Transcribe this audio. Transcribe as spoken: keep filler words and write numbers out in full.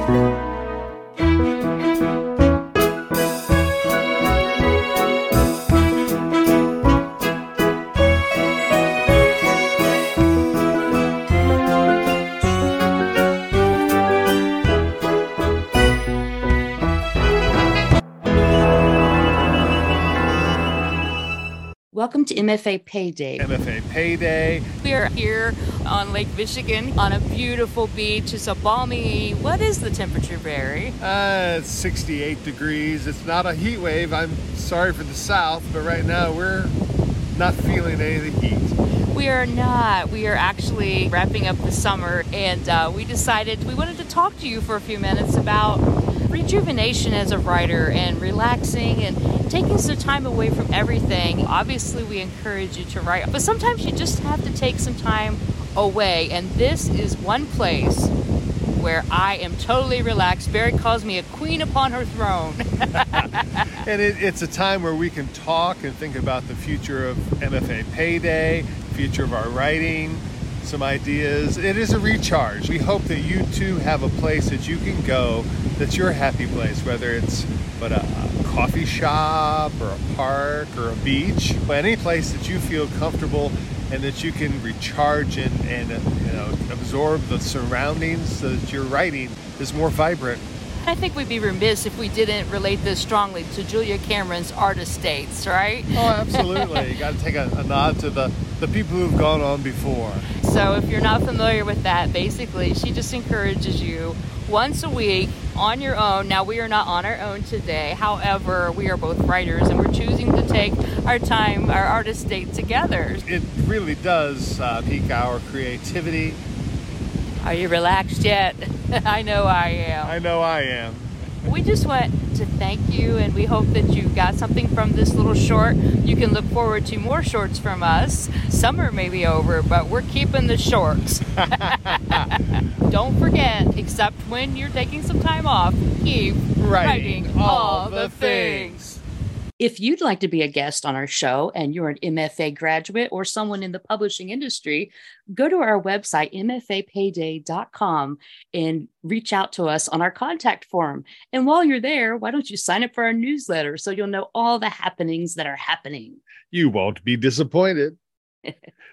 Welcome to M F A Payday. M F A Payday. We are here on Lake Michigan on a beautiful beach. It's a balmy, what is the temperature, Barry? Uh, it's sixty-eight degrees. It's not a heat wave. I'm sorry for the South, but right now we're not feeling any of the heat. We are not. We are actually wrapping up the summer, and uh, we decided we wanted to talk to you for a few minutes about rejuvenation as a writer and relaxing and taking some time away from everything. Obviously, we encourage you to write, but sometimes you just have to take some time away, and this is one place where I am totally relaxed. Barry calls me a queen upon her throne. And it, it's a time where we can talk and think about the future of M F A Payday, future of our writing, some ideas. It is a recharge. We hope that you too have a place that you can go that's your happy place, whether it's but a, a coffee shop or a park or a beach, any place that you feel comfortable and that you can recharge and, and uh, you know, absorb the surroundings so that your writing is more vibrant. I think we'd be remiss if we didn't relate this strongly to Julia Cameron's art estates, right? Oh, absolutely. You got to take a, a nod to the, the people who've gone on before. So if you're not familiar with that, basically she just encourages you once a week on your own. Now, we are not on our own today. However, we are both writers and we're choosing to take our time, our art estate together. It really does uh, pique our creativity. Are you relaxed yet? I know I am. I know I am. We just want to thank you, and we hope that you got something from this little short. You can look forward to more shorts from us. Summer may be over, but we're keeping the shorts. Don't forget, except when you're taking some time off, keep writing, writing all all the the things. things. If you'd like to be a guest on our show and you're an M F A graduate or someone in the publishing industry, go to our website, m f a payday dot com, and reach out to us on our contact form. And while you're there, why don't you sign up for our newsletter so you'll know all the happenings that are happening? You won't be disappointed.